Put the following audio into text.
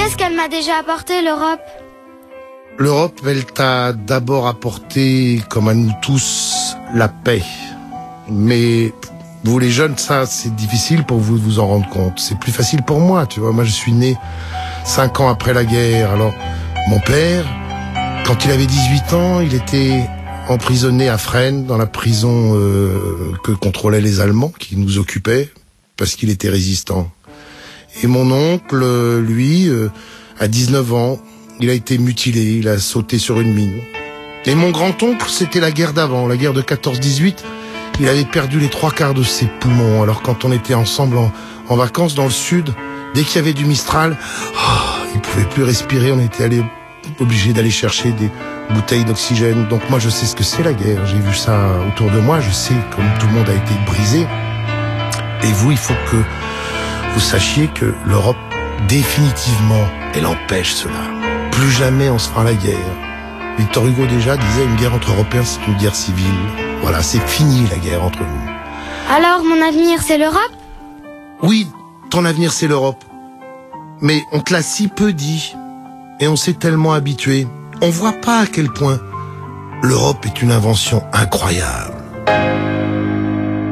Qu'est-ce qu'elle m'a déjà apporté, l'Europe? L'Europe, elle t'a d'abord apporté, comme à nous tous, la paix. Mais vous les jeunes, ça, c'est difficile pour vous de vous en rendre compte. C'est plus facile pour moi, tu vois. Moi, je suis né 5 ans après la guerre. Alors, mon père, quand il avait 18 ans, il était emprisonné à Fresnes, dans la prison que contrôlaient les Allemands, qui nous occupaient, parce qu'il était résistant. Et mon oncle, lui, à 19 ans, il a été mutilé, il a sauté sur une mine. Et mon grand-oncle, c'était la guerre d'avant, la guerre de 14-18. Il avait perdu les 3/4 de ses poumons. Alors quand on était ensemble en vacances dans le sud, dès qu'il y avait du Mistral, il pouvait plus respirer. On était obligé d'aller chercher des bouteilles d'oxygène. Donc moi, je sais ce que c'est la guerre. J'ai vu ça autour de moi. Je sais comme tout le monde a été brisé. Et vous, il faut que vous sachiez que l'Europe, définitivement, elle empêche cela. Plus jamais on se fera la guerre. Victor Hugo déjà disait une guerre entre Européens, c'est une guerre civile. Voilà, c'est fini la guerre entre nous. Alors, mon avenir, c'est l'Europe? Oui, ton avenir, c'est l'Europe. Mais on te l'a si peu dit. Et on s'est tellement habitué. On voit pas à quel point l'Europe est une invention incroyable.